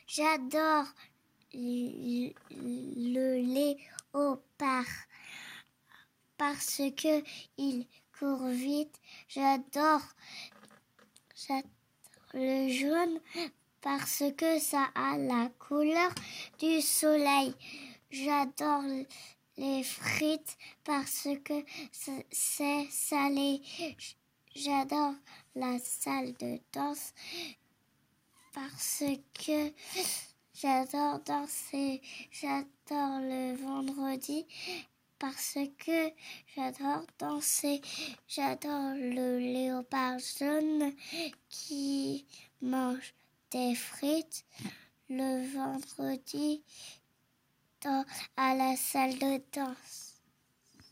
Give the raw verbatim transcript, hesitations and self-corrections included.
J'adore le, le léopard parce que il court vite. J'adore, j'adore le jaune parce que ça a la couleur du soleil. J'adore les frites parce que c'est salé. J'adore la salle de danse parce que j'adore danser. J'adore le vendredi parce que j'adore danser. J'adore le léopard jaune qui mange des frites le vendredi dans, à la salle de danse.